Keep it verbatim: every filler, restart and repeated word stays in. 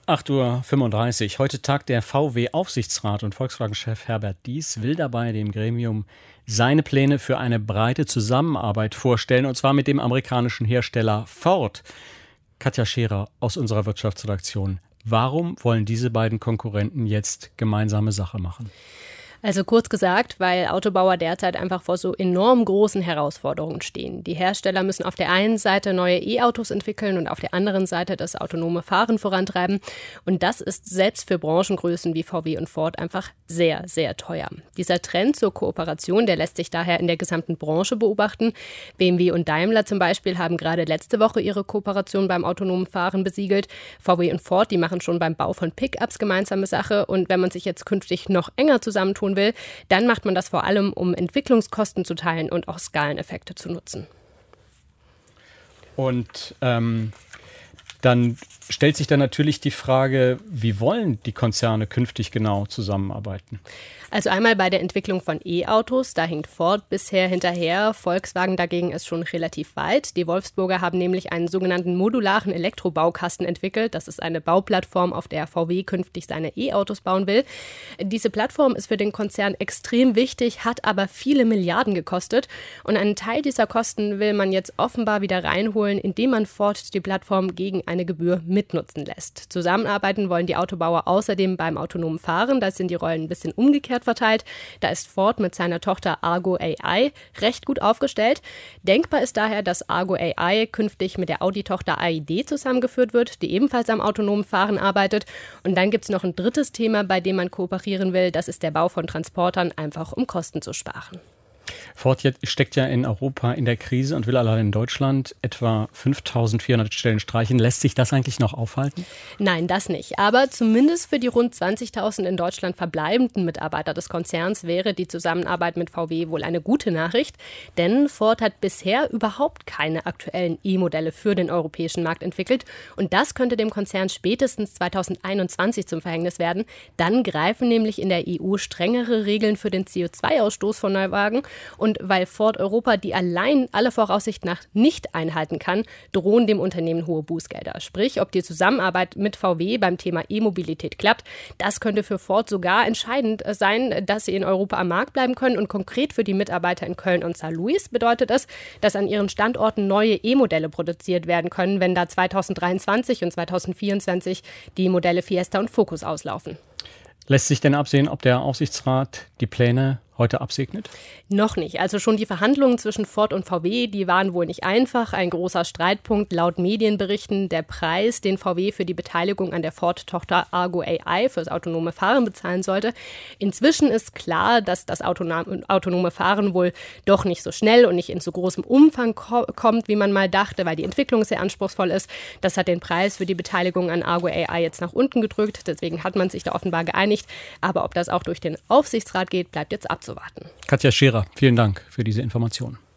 acht Uhr fünfunddreißig. Heute tagt der V W-Aufsichtsrat und Volkswagen-Chef Herbert Diess will dabei dem Gremium seine Pläne für eine breite Zusammenarbeit vorstellen, und zwar mit dem amerikanischen Hersteller Ford. Katja Scherer aus unserer Wirtschaftsredaktion. Warum wollen diese beiden Konkurrenten jetzt gemeinsame Sache machen? Also kurz gesagt, weil Autobauer derzeit einfach vor so enorm großen Herausforderungen stehen. Die Hersteller müssen auf der einen Seite neue E-Autos entwickeln und auf der anderen Seite das autonome Fahren vorantreiben. Und das ist selbst für Branchengrößen wie V W und Ford einfach sehr, sehr teuer. Dieser Trend zur Kooperation, der lässt sich daher in der gesamten Branche beobachten. B M W und Daimler zum Beispiel haben gerade letzte Woche ihre Kooperation beim autonomen Fahren besiegelt. V W und Ford, die machen schon beim Bau von Pickups gemeinsame Sache. Und wenn man sich jetzt künftig noch enger zusammentun will, dann macht man das vor allem, um Entwicklungskosten zu teilen und auch Skaleneffekte zu nutzen. Und ähm, dann stellt sich dann natürlich die Frage, wie wollen die Konzerne künftig genau zusammenarbeiten? Also einmal bei der Entwicklung von E-Autos, da hinkt Ford bisher hinterher, Volkswagen dagegen ist schon relativ weit. Die Wolfsburger haben nämlich einen sogenannten modularen Elektrobaukasten entwickelt. Das ist eine Bauplattform, auf der V W künftig seine E-Autos bauen will. Diese Plattform ist für den Konzern extrem wichtig, hat aber viele Milliarden gekostet. Und einen Teil dieser Kosten will man jetzt offenbar wieder reinholen, indem man Ford die Plattform gegen eine Gebühr mitnutzen lässt. Zusammenarbeiten wollen die Autobauer außerdem beim autonomen Fahren. Da sind die Rollen ein bisschen umgekehrt verteilt. Da ist Ford mit seiner Tochter Argo A I recht gut aufgestellt. Denkbar ist daher, dass Argo A I künftig mit der Audi-Tochter A I D zusammengeführt wird, die ebenfalls am autonomen Fahren arbeitet. Und dann gibt es noch ein drittes Thema, bei dem man kooperieren will. Das ist der Bau von Transportern, einfach um Kosten zu sparen. Ford steckt ja in Europa in der Krise und will allein in Deutschland etwa fünftausendvierhundert Stellen streichen. Lässt sich das eigentlich noch aufhalten? Nein, das nicht. Aber zumindest für die rund zwanzigtausend in Deutschland verbleibenden Mitarbeiter des Konzerns wäre die Zusammenarbeit mit V W wohl eine gute Nachricht. Denn Ford hat bisher überhaupt keine aktuellen E-Modelle für den europäischen Markt entwickelt. Und das könnte dem Konzern spätestens zweitausendeinundzwanzig zum Verhängnis werden. Dann greifen nämlich in der E U strengere Regeln für den C O zwei Ausstoß von Neuwagen. Und weil Ford Europa die allein aller Voraussicht nach nicht einhalten kann, drohen dem Unternehmen hohe Bußgelder. Sprich, ob die Zusammenarbeit mit V W beim Thema E-Mobilität klappt, das könnte für Ford sogar entscheidend sein, dass sie in Europa am Markt bleiben können. Und konkret für die Mitarbeiter in Köln und Saarlouis bedeutet es, dass an ihren Standorten neue E-Modelle produziert werden können, wenn da zweitausenddreiundzwanzig und zweitausendvierundzwanzig die Modelle Fiesta und Focus auslaufen. Lässt sich denn absehen, ob der Aufsichtsrat die Pläne heute absegnet? Noch nicht. Also schon die Verhandlungen zwischen Ford und V W, die waren wohl nicht einfach. Ein großer Streitpunkt laut Medienberichten der Preis, den V W für die Beteiligung an der Ford-Tochter Argo A I fürs autonome Fahren bezahlen sollte. Inzwischen ist klar, dass das autonome Fahren wohl doch nicht so schnell und nicht in so großem Umfang ko- kommt, wie man mal dachte, weil die Entwicklung sehr anspruchsvoll ist. Das hat den Preis für die Beteiligung an Argo A I jetzt nach unten gedrückt. Deswegen hat man sich da offenbar geeinigt. Aber ob das auch durch den Aufsichtsrat geht, bleibt jetzt abzuwarten. Katja Scherer, vielen Dank für diese Information.